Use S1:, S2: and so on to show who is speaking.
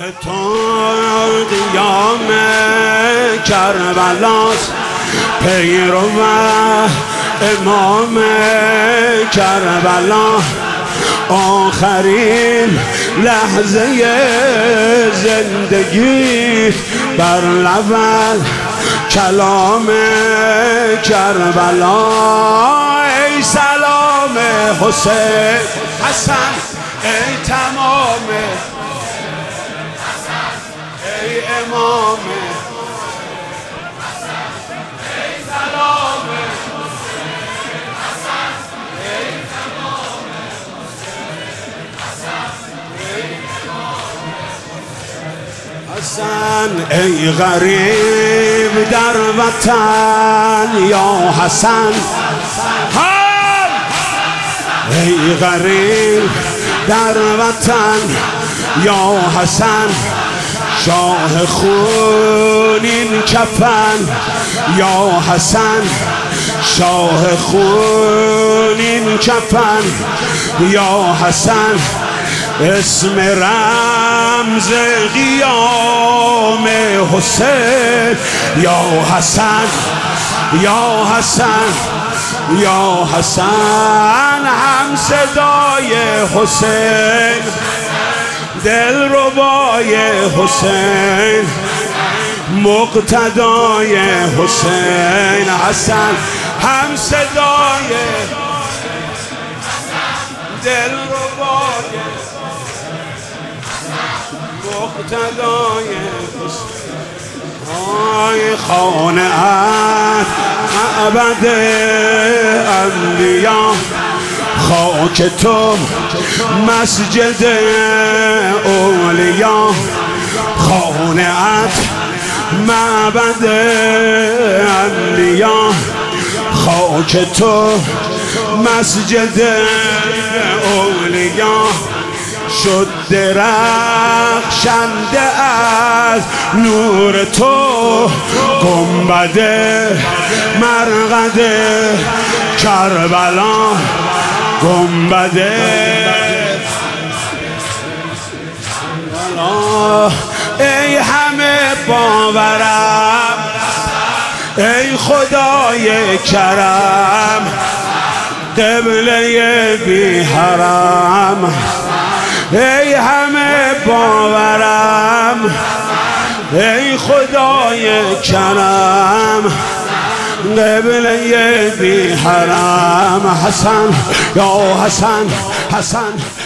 S1: تو قیام کربلاست، پیرو امام کربلا، آخرین لحظه زندگی بر لب کلام کربلا. ای سلام حسین حسن، ای تمام ای امام، ای سلام حسن، ای غریب در وطن یا حسن، ای غریب در وطن یا حسن، شاه خونین کفن یا حسن، شاه خونین کفن یا حسن، اسم رمز قیام حسین یا حسن، یا حسن، یا حسن، هم صدای حسین، دلربای حسین، مقتدای حسین، حسن هم صدای دلربای مقتدای حسین. آی خانه معبد انبیا، خاک تو مسجد اولیا، خانه‌ات معبد انبیا، خاک تو مسجد اولیا، شد درخشنده از نور تو گنبد مرقد کربلا، گنبد کربلا. ای همه باورم، ای خدای کرم، قبله بی حرم، ای همه باورم، ای خدای کرم، قبله بی حرم. حسن یا حسن، حسن